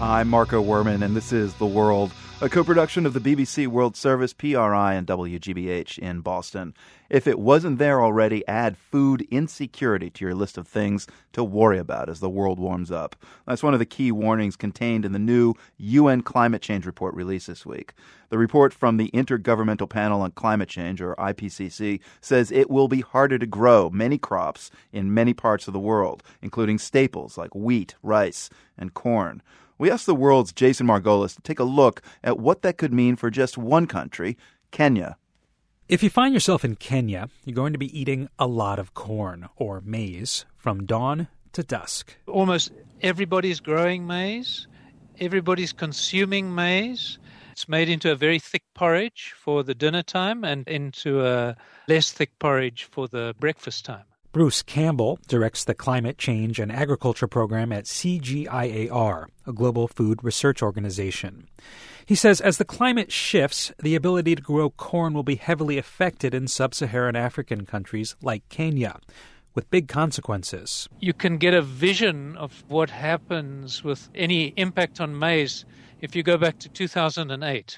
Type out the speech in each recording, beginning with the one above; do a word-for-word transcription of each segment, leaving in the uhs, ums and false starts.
I'm Marco Werman, and this is The World, a co-production of the B B C World Service, P R I, and W G B H in Boston. If it wasn't there already, add food insecurity to your list of things to worry about as the world warms up. That's one of the key warnings contained in the new U N climate change report released this week. The report from the Intergovernmental Panel on Climate Change, or I P C C, says it will be harder to grow many crops in many parts of the world, including staples like wheat, rice, and corn. We asked the world's Jason Margolis to take a look at what that could mean for just one country, Kenya. If you find yourself in Kenya, you're going to be eating a lot of corn, or maize, from dawn to dusk. Almost everybody's growing maize. Everybody's consuming maize. It's made into a very thick porridge for the dinner time and into a less thick porridge for the breakfast time. Bruce Campbell directs the Climate Change and Agriculture Program at C G I A R, a global food research organization. He says as the climate shifts, the ability to grow corn will be heavily affected in sub-Saharan African countries like Kenya, with big consequences. You can get a vision of what happens with any impact on maize if you go back to two thousand eight.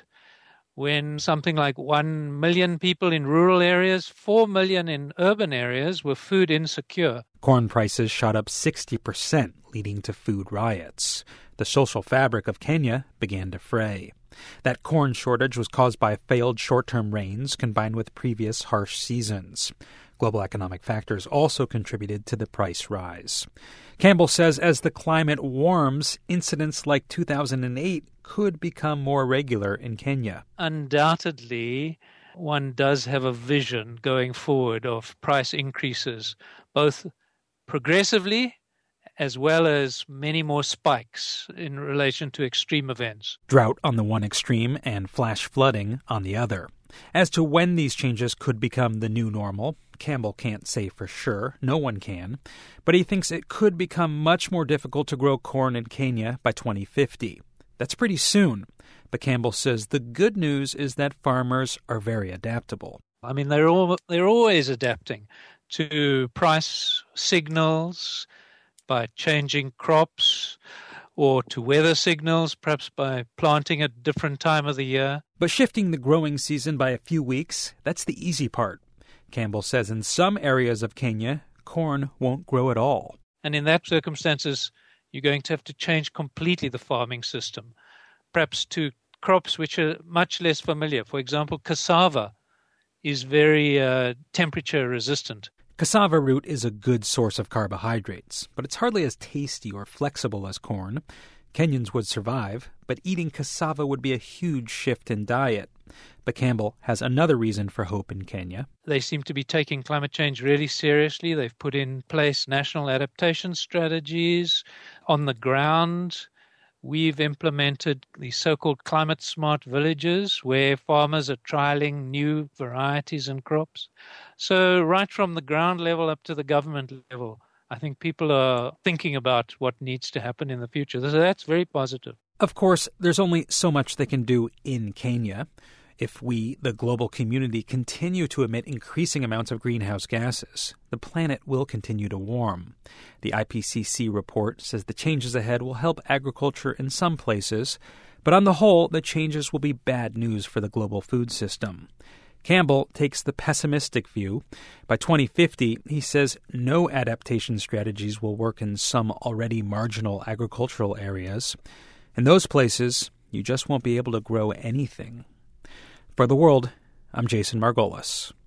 When something like one million people in rural areas, four million in urban areas were food insecure. Corn prices shot up sixty percent, leading to food riots. The social fabric of Kenya began to fray. That corn shortage was caused by failed short-term rains combined with previous harsh seasons. Global economic factors also contributed to the price rise. Campbell says as the climate warms, incidents like two thousand eight could become more regular in Kenya. Undoubtedly, one does have a vision going forward of price increases, both progressively as well as many more spikes in relation to extreme events. Drought on the one extreme and flash flooding on the other. As to when these changes could become the new normal, Campbell can't say for sure. No one can. But he thinks it could become much more difficult to grow corn in Kenya by twenty fifty. That's pretty soon. But Campbell says the good news is that farmers are very adaptable. I mean, they're all, they're always adapting to price signals by changing crops, or to weather signals, perhaps by planting at a different time of the year. But shifting the growing season by a few weeks, that's the easy part. Campbell says in some areas of Kenya, corn won't grow at all. And in that circumstances, you're going to have to change completely the farming system, perhaps to crops which are much less familiar. For example, cassava is very uh, temperature resistant. Cassava root is a good source of carbohydrates, but it's hardly as tasty or flexible as corn. Kenyans would survive, but eating cassava would be a huge shift in diet. But Campbell has another reason for hope in Kenya. They seem to be taking climate change really seriously. They've put in place national adaptation strategies on the ground. We've implemented the so-called climate-smart villages where farmers are trialing new varieties and crops. So right from the ground level up to the government level, I think people are thinking about what needs to happen in the future. So that's very positive. Of course, there's only so much they can do in Kenya. If we, the global community, continue to emit increasing amounts of greenhouse gases, the planet will continue to warm. The I P C C report says the changes ahead will help agriculture in some places, but on the whole, the changes will be bad news for the global food system. Campbell takes the pessimistic view. By twenty fifty, he says no adaptation strategies will work in some already marginal agricultural areas. In those places, you just won't be able to grow anything. For The World, I'm Jason Margolis.